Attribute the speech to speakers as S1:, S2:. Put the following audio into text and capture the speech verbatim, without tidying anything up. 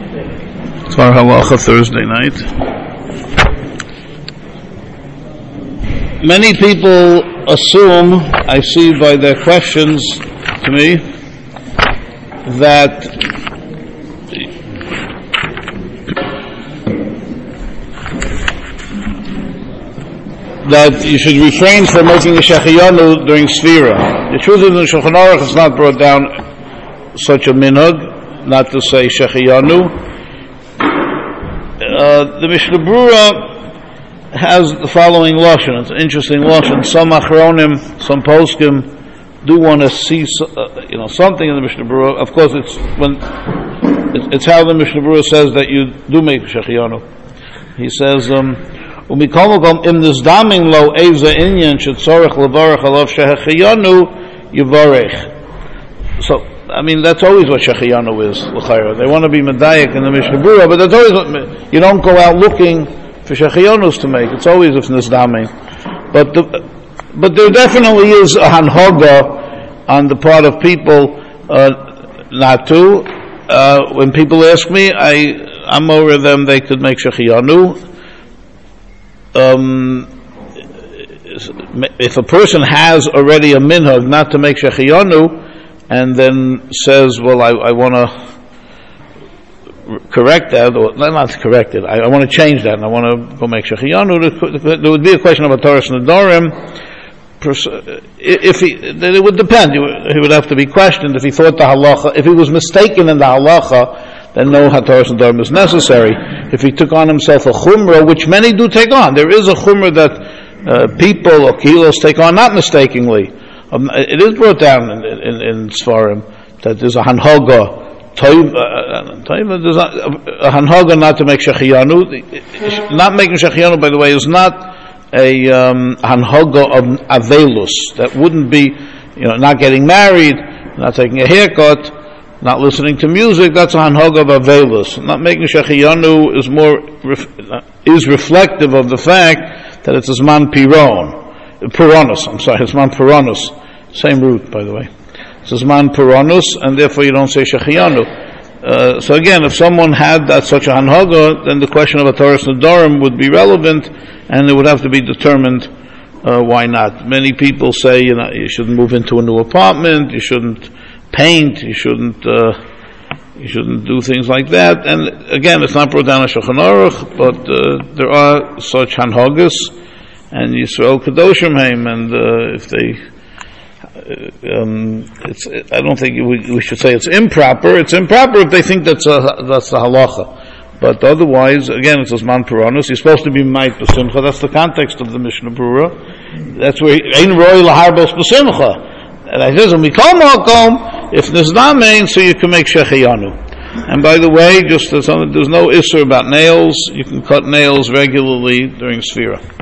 S1: Tzvar Halacha Thursday night. Many people assume, I see by their questions to me, that that you should refrain from making a shechiyanu during Sfira. The truth is, in the Shulchan Aruch it's not brought down such a minhag, not to say shechiyanu. Uh, the Mishnah Berurah has the following lashon. It's an interesting lashon. Some achronim, some poskim do want to see, uh, you know, something in the Mishnah Berurah. Of course, it's when it's, it's how the Mishnah Berurah says that you do make shechiyanu. He says, um, "Umikomokom im nizdaming lo eza inyan shetzorich levarach alav shechiyanu yivarech." So, I mean, that's always what shechiyanu is. They want to be medayik in the Mishnah Berurah, but that's always what, you don't go out looking for shechiyanus to make. It's always if nizdaming. But the, but there definitely is a hanhoga on the part of people uh, not to. Uh, when people ask me, I I'm over them. They could make shechiyanu. Um, if a person has already a minhag not to make shechiyanu, and then says, well, I, I want to correct that, or not correct it, I, I want to change that, and I want to go make shechiyanu, there would be a question about Torah Nedarim. If he, then it would depend. He would have to be questioned if he thought the halacha, if he was mistaken in the halacha, then no Torah Nedarim is necessary. If he took on himself a chumrah, which many do take on, there is a chumrah that uh, people or kilos take on, not mistakenly. Um, it is brought down in, in, in Sfarim that there's a hanhoga, there's a, a hanhoga not to make shechiyanu. Not making shechiyanu, by the way, is not a um, hanhoga of avelus. That wouldn't be, you know, not getting married, not taking a haircut, not listening to music. That's a hanhoga of avelus. Not making shechiyanu is more is reflective of the fact that it's a zman piron. Puranus, I'm sorry, it's man Puranus. Same root, by the way. It's man Puranus, and therefore you don't say shechiyanu. Uh, so again, if someone had that such a hanhaga, then the question of a Torah Nedarim would be relevant, and it would have to be determined uh, why not. Many people say, you know, you shouldn't move into a new apartment, you shouldn't paint, you shouldn't uh, you shouldn't do things like that. And again, it's not brought down in Shulchan Aruch, but uh, there are such hanhagas. And Yisrael Kadoshim Haim, and uh, if they, uh, um, it's, I don't think we, we should say it's improper. It's improper if they think that's a, that's the halacha. But otherwise, again, it's Zman Puranus. You're supposed to be Mait B'Simcha. That's the context of the Mishnah Berurah. That's where Ein Roi Laharbos B'Simcha. And I says, when we come Makom, if Nizdamein, so you can make Shechiyanu. And by the way, just there's no issue about nails. You can cut nails regularly during Sfira.